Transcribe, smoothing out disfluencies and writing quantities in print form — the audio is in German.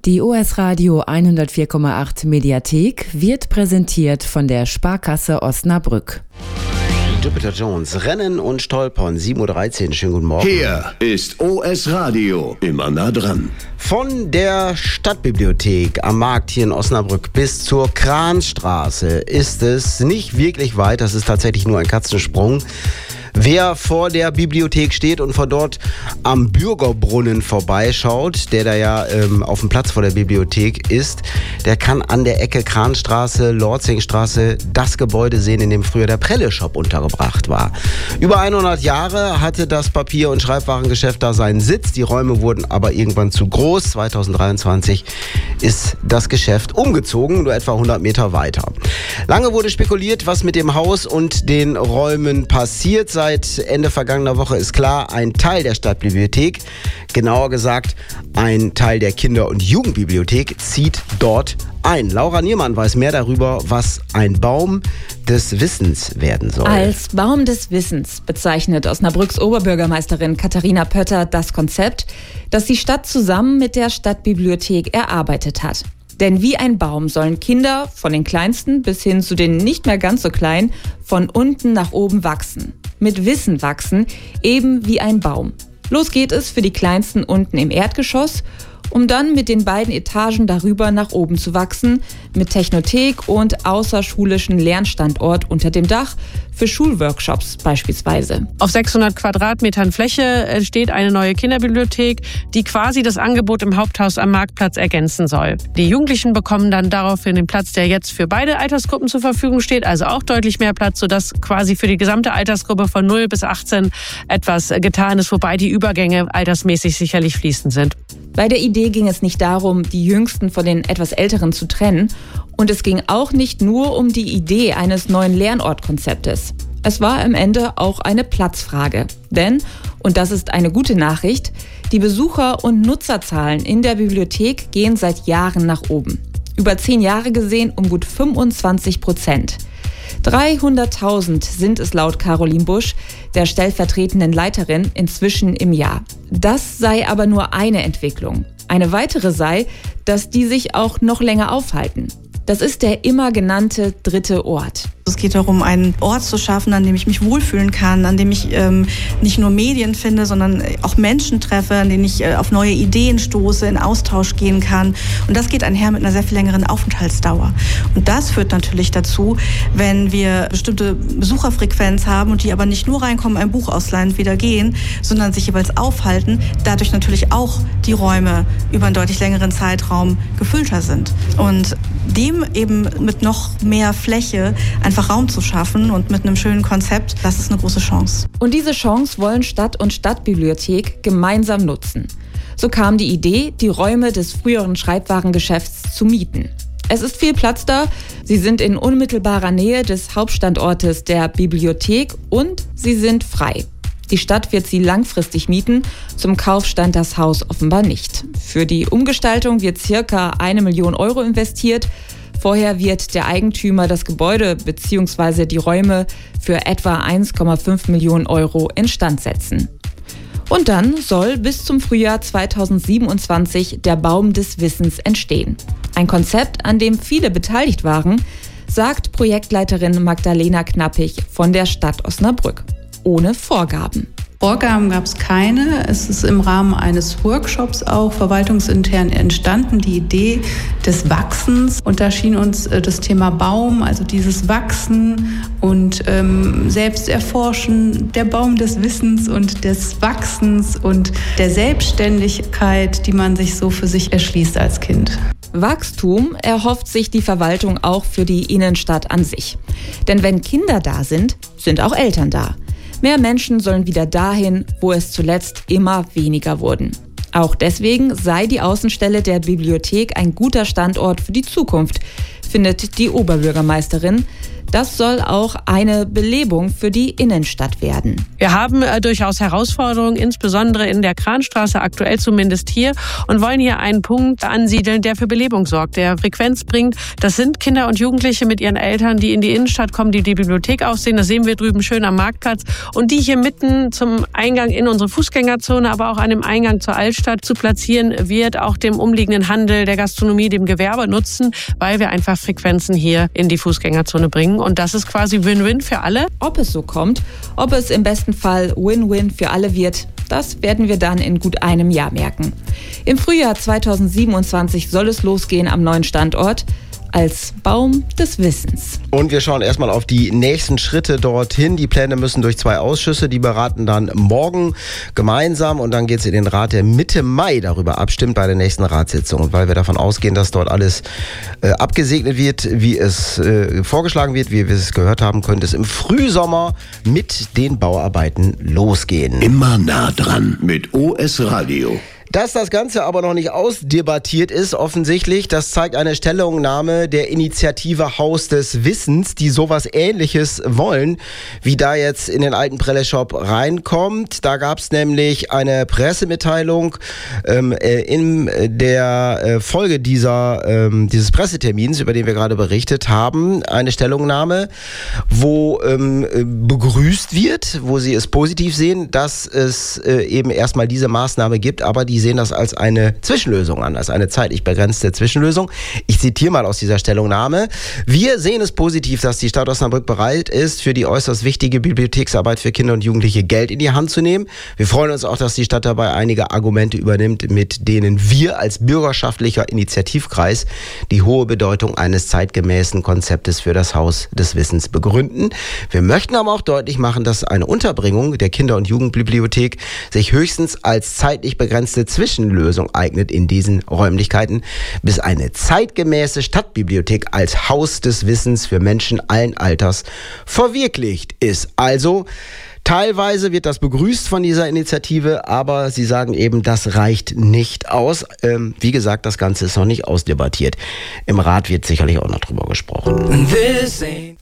Die OS Radio 104,8 Mediathek wird präsentiert von der Sparkasse Osnabrück. Jupiter Jones, Rennen und Stolpern, 7.13 Uhr, schönen guten Morgen. Hier ist OS Radio, immer nah dran. Von der Stadtbibliothek am Markt hier in Osnabrück bis zur Kranstraße ist es nicht wirklich weit, das ist tatsächlich nur ein Katzensprung. Wer vor der Bibliothek steht und von dort am Bürgerbrunnen vorbeischaut, der da ja auf dem Platz vor der Bibliothek ist, der kann an der Ecke Kranstraße, Lorzingstraße das Gebäude sehen, in dem früher der Prelle-Shop untergebracht war. Über 100 Jahre hatte das Papier- und Schreibwarengeschäft da seinen Sitz. Die Räume wurden aber irgendwann zu groß. 2023 ist das Geschäft umgezogen, nur etwa 100 Meter weiter. Lange wurde spekuliert, was mit dem Haus und den Räumen passiert. Seit Ende vergangener Woche ist klar, ein Teil der Stadtbibliothek, genauer gesagt ein Teil der Kinder- und Jugendbibliothek, zieht dort ein. Laura Niermann weiß mehr darüber, was ein Baum des Wissens werden soll. Als Baum des Wissens bezeichnet Osnabrücks Oberbürgermeisterin Katharina Pötter das Konzept, das die Stadt zusammen mit der Stadtbibliothek erarbeitet hat. Denn wie ein Baum sollen Kinder, von den Kleinsten bis hin zu den nicht mehr ganz so kleinen, von unten nach oben wachsen. Mit Wissen wachsen, eben wie ein Baum. Los geht es für die Kleinsten unten im Erdgeschoss, um dann mit den beiden Etagen darüber nach oben zu wachsen, mit Technothek und außerschulischen Lernstandort unter dem Dach für Schulworkshops beispielsweise. Auf 600 Quadratmetern Fläche entsteht eine neue Kinderbibliothek, die quasi das Angebot im Haupthaus am Marktplatz ergänzen soll. Die Jugendlichen bekommen dann daraufhin den Platz, der jetzt für beide Altersgruppen zur Verfügung steht, also auch deutlich mehr Platz, sodass quasi für die gesamte Altersgruppe von 0 bis 18 etwas getan ist, wobei die Übergänge altersmäßig sicherlich fließend sind. Bei der Idee ging es nicht darum, die Jüngsten von den etwas Älteren zu trennen. Und es ging auch nicht nur um die Idee eines neuen Lernortkonzeptes. Es war am Ende auch eine Platzfrage. Denn, und das ist eine gute Nachricht, die Besucher- und Nutzerzahlen in der Bibliothek gehen seit Jahren nach oben. Über 10 Jahre gesehen um gut 25%. 300.000 sind es laut Caroline Busch, der stellvertretenden Leiterin, inzwischen im Jahr. Das sei aber nur eine Entwicklung. Eine weitere sei, dass die sich auch noch länger aufhalten. Das ist der immer genannte dritte Ort. Es geht darum, einen Ort zu schaffen, an dem ich mich wohlfühlen kann, an dem ich nicht nur Medien finde, sondern auch Menschen treffe, an denen ich auf neue Ideen stoße, in Austausch gehen kann. Und das geht einher mit einer sehr viel längeren Aufenthaltsdauer. Und das führt natürlich dazu, wenn wir bestimmte Besucherfrequenz haben und die aber nicht nur reinkommen, ein Buch ausleihen und wieder gehen, sondern sich jeweils aufhalten, dadurch natürlich auch die Räume über einen deutlich längeren Zeitraum gefüllter sind. Und dem eben mit noch mehr Fläche einfach Raum zu schaffen und mit einem schönen Konzept, das ist eine große Chance. Und diese Chance wollen Stadt und Stadtbibliothek gemeinsam nutzen. So kam die Idee, die Räume des früheren Schreibwarengeschäfts zu mieten. Es ist viel Platz da, sie sind in unmittelbarer Nähe des Hauptstandortes der Bibliothek und sie sind frei. Die Stadt wird sie langfristig mieten, zum Kauf stand das Haus offenbar nicht. Für die Umgestaltung wird ca. 1 Million Euro investiert. Vorher wird der Eigentümer das Gebäude bzw. die Räume für etwa 1,5 Millionen Euro instand setzen. Und dann soll bis zum Frühjahr 2027 der Baum des Wissens entstehen. Ein Konzept, an dem viele beteiligt waren, sagt Projektleiterin Magdalena Knappig von der Stadt Osnabrück. Ohne Vorgaben. Vorgaben gab es keine. Es ist im Rahmen eines Workshops auch verwaltungsintern entstanden, die Idee des Wachsens. Und da schien uns das Thema Baum, also dieses Wachsen und Selbsterforschen, der Baum des Wissens und des Wachsens und der Selbstständigkeit, die man sich so für sich erschließt als Kind. Wachstum erhofft sich die Verwaltung auch für die Innenstadt an sich. Denn wenn Kinder da sind, sind auch Eltern da. Mehr Menschen sollen wieder dahin, wo es zuletzt immer weniger wurden. Auch deswegen sei die Außenstelle der Bibliothek ein guter Standort für die Zukunft, findet die Oberbürgermeisterin. Das soll auch eine Belebung für die Innenstadt werden. Wir haben durchaus Herausforderungen, insbesondere in der Kranstraße, aktuell zumindest hier, und wollen hier einen Punkt ansiedeln, der für Belebung sorgt, der Frequenz bringt. Das sind Kinder und Jugendliche mit ihren Eltern, die in die Innenstadt kommen, die Bibliothek aufsehen. Das sehen wir drüben schön am Marktplatz. Und die hier mitten zum Eingang in unsere Fußgängerzone, aber auch an dem Eingang zur Altstadt zu platzieren, wird auch dem umliegenden Handel, der Gastronomie, dem Gewerbe nutzen, weil wir einfach Frequenzen hier in die Fußgängerzone bringen. Und das ist quasi Win-Win für alle. Ob es so kommt, ob es im besten Fall Win-Win für alle wird, das werden wir dann in gut einem Jahr merken. Im Frühjahr 2027 soll es losgehen am neuen Standort als Baum des Wissens. Und wir schauen erstmal auf die nächsten Schritte dorthin. Die Pläne müssen durch 2 Ausschüsse, die beraten dann morgen gemeinsam und dann geht es in den Rat, der Mitte Mai darüber abstimmt bei der nächsten Ratssitzung. Und weil wir davon ausgehen, dass dort alles abgesegnet wird, wie es vorgeschlagen wird, wie wir es gehört haben, könnte es im Frühsommer mit den Bauarbeiten losgehen. Immer nah dran mit OS Radio. Dass das Ganze aber noch nicht ausdebattiert ist, offensichtlich, das zeigt eine Stellungnahme der Initiative Haus des Wissens, die sowas Ähnliches wollen, wie da jetzt in den alten Prelleshop reinkommt. Da gab es nämlich eine Pressemitteilung in der Folge dieses Pressetermins, über den wir gerade berichtet haben, eine Stellungnahme, wo begrüßt wird, wo sie es positiv sehen, dass es eben erstmal diese Maßnahme gibt, aber die sehen das als eine Zwischenlösung an, als eine zeitlich begrenzte Zwischenlösung. Ich zitiere mal aus dieser Stellungnahme. Wir sehen es positiv, dass die Stadt Osnabrück bereit ist, für die äußerst wichtige Bibliotheksarbeit für Kinder und Jugendliche Geld in die Hand zu nehmen. Wir freuen uns auch, dass die Stadt dabei einige Argumente übernimmt, mit denen wir als bürgerschaftlicher Initiativkreis die hohe Bedeutung eines zeitgemäßen Konzeptes für das Haus des Wissens begründen. Wir möchten aber auch deutlich machen, dass eine Unterbringung der Kinder- und Jugendbibliothek sich höchstens als zeitlich begrenzte Zwischenlösung eignet in diesen Räumlichkeiten, bis eine zeitgemäße Stadtbibliothek als Haus des Wissens für Menschen allen Alters verwirklicht ist. Also teilweise wird das begrüßt von dieser Initiative, aber sie sagen eben, das reicht nicht aus. Wie gesagt, das Ganze ist noch nicht ausdebattiert. Im Rat wird sicherlich auch noch drüber gesprochen.